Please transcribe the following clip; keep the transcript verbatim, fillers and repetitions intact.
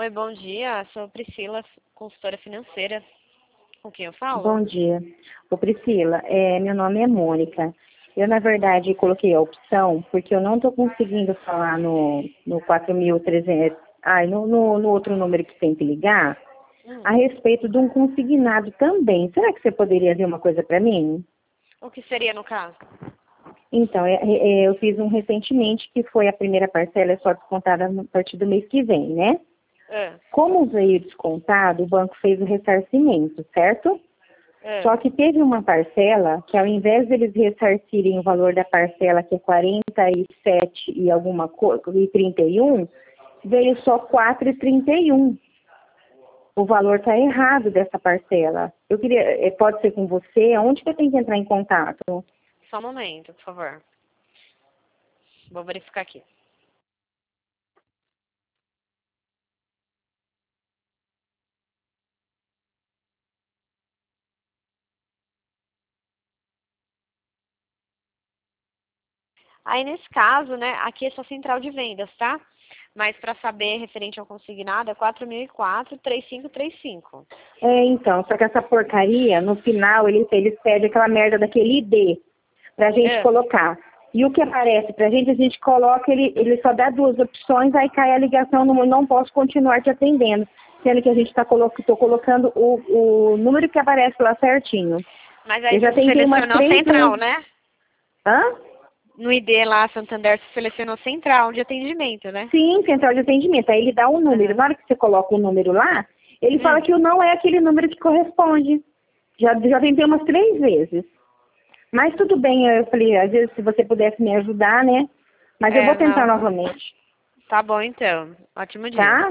Oi, bom dia. Sou Priscila, consultora financeira. Com quem eu falo? Bom dia. Ô Priscila, é, meu nome é Mônica. Eu, na verdade, coloquei a opção porque eu não estou conseguindo falar no, no quatro mil e trezentos, ai, no, no, no outro número que tem que ligar, Hum. a respeito de um consignado também. Será que você poderia ver uma coisa para mim? O que seria no caso? Então, é, é, eu fiz um recentemente que foi a primeira parcela, é só descontada a partir do mês que vem, né? É, Como veio descontado, o banco fez o ressarcimento, certo? é. Só que teve uma parcela que, ao invés deles ressarcirem o valor da parcela, que é quarenta e sete e alguma coisa, e trinta e um, veio só quatro e trinta e um. O valor está errado dessa parcela. Eu queria, eh, pode ser com você? Onde que eu tenho que entrar em contato? Só um momento, por favor. Vou verificar aqui. Aí, nesse caso, né, aqui é só central de vendas, tá? Mas para saber referente ao consignado é quatro mil e quatro, três cinco três cinco. É, então, só que essa porcaria, no final, eles, eles pedem aquela merda daquele I D pra gente É. colocar. E o que aparece pra gente, a gente coloca, ele, ele só dá duas opções, aí cai a ligação, no, não posso continuar te atendendo. Sendo que a gente está colo tô colocando o, o número que aparece lá certinho. Mas aí Eu já você tentei umas selecionou três central, vezes. né? Hã? No I D lá, Santander, você selecionou central de atendimento, né? Sim, central de atendimento. Aí ele dá um número. Aham. Na hora que você coloca o número lá, ele fala Hum. que o não é aquele número que corresponde. Já, já tentei umas três vezes. Mas tudo bem, eu falei, às vezes se você pudesse me ajudar, né? Mas eu vou É, tentar não. novamente, Tá bom, então. Ótimo dia. tá?